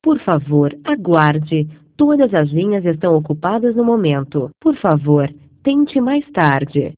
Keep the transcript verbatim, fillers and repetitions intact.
Por favor, aguarde. Todas as linhas estão ocupadas no momento. Por favor, tente mais tarde.